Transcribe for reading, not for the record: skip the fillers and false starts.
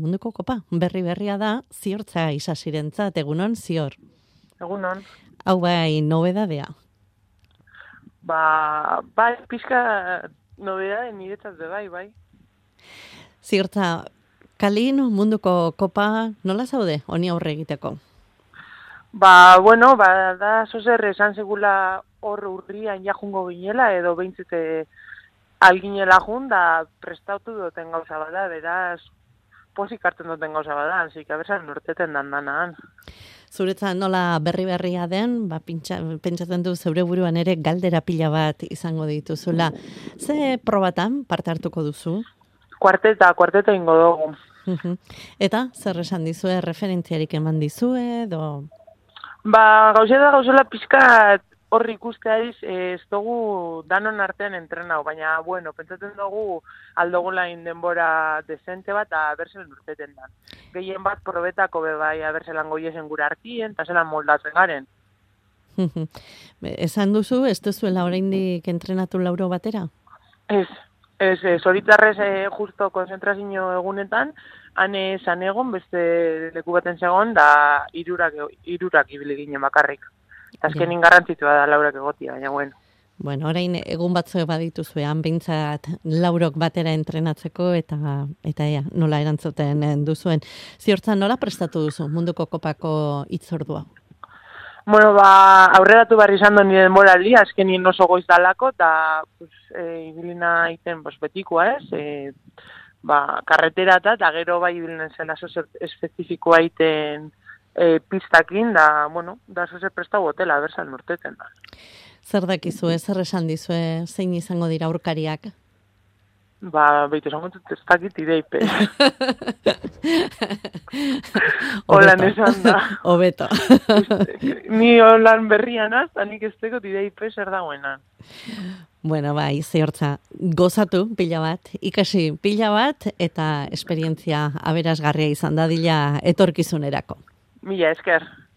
munduko kopa, berria da, ziortza isasirentzat, egunon zior. Egunon. Hau bai, nobedadea. Bai, pixka nobedade niretzat bai. Ziortza, kalin munduko kopa nola zaude, honi aurre egiteko? Da zozer esan segula hor urrian jajungo ginela, edo behintzete alginela jun, da prestautu duten gauza bada, beraz, posik hartzen duten gauza bada, hanzik, abertzan norteten dandanaan. Zuretzat nola berria den, pentsatzen du zeure buruan ere galdera pila bat izango dituzula. Ze probatan parte hartuko duzu? Kuarteta ingo dugu. Eta, zer esan dizue, referentziarik eman dizue, edo... Gauzela pixka hor ikusteariz ez dugu danon artean entrenau, baina, pentsatzen dugu aldogula denbora desente bat, abertzen urteten da. Gehien bat probetako bai, abertzelan goiesen gure artien, eta zelan moldatzen garen. Esan duzu, ez duzuela oraindik entrenatu lauro batera? Ez, horitarrez justo konzentrazio egunetan, hane zan egon, beste leku baten zegoen, da irurak ibili ginen bakarrik. Eta azkenin garrantzitua da laurak egotia, baina bueno. Bueno, orain egun batzuek badituzuean, behintzat laurok batera entrenatzeko eta nola erantzuten duzuen. Ziortza, nola prestatu duzu munduko kopako hitzordua? Aurreratu barri izan duen nire denboraldi, azkenin oso goiz dalako, eta ibilina iten betikoa ez, karretera eta gero bai ibilinen zela zozer espezifikoa iten pistakin, da zozer prestau hotela, berzan urteten da. Zer dakizue, zer esan dizue, zein izango dira aurkariak? Beitu esan gontut ez dakit ideipe. Holan esan da. Hobeto. Ni holan berrian eta nik ez teko ideipe zer dagoenan. Bueno, bai, Ziortza, gozatu pila bat, ikasi pila bat, eta esperientzia aberasgarria izan dadila etorkizunerako. Mila esker.